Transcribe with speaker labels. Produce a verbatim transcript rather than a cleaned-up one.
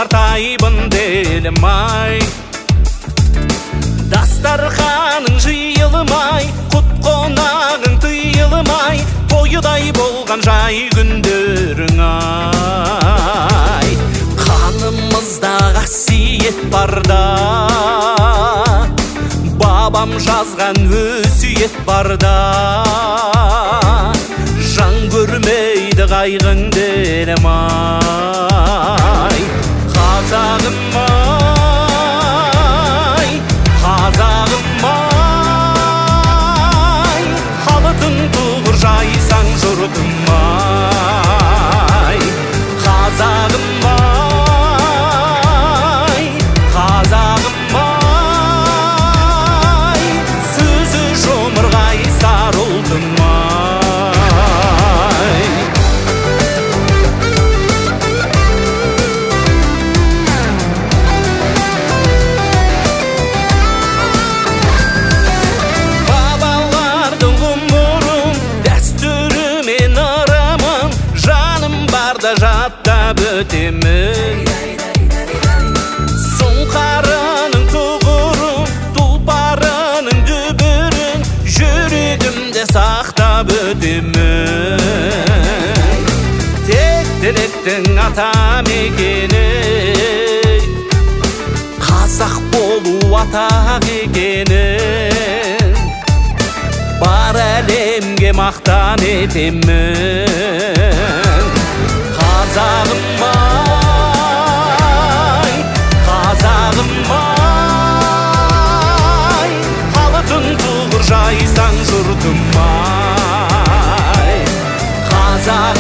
Speaker 1: қартайбын делімай, дастарханың жиылмай, құт қонағың тыйылмай, тойдай болған жай күндерің ай. Қанымызда қасиет барда, бабам жазған өсиет барда, жан көрмейді қайғың делім ай. Қазағым ай, қазағым ай, халытын туғыр жайсаң жұртым ай. Қазағым ай, қазағым ай, сөзі жұмыр қайсар ұлтым ай. Жаттап өтемін сұңқарының тұғырын, тұлпарының дүбірін жүрегімде сақтап өтемін. Тек тілектің ата мекені, қазақ болу атақ екенін бар әлемге мақтан етемін. Қазағым ай, қазағым ай, халытын туғыр жайсаң жұртым ай. Қазағым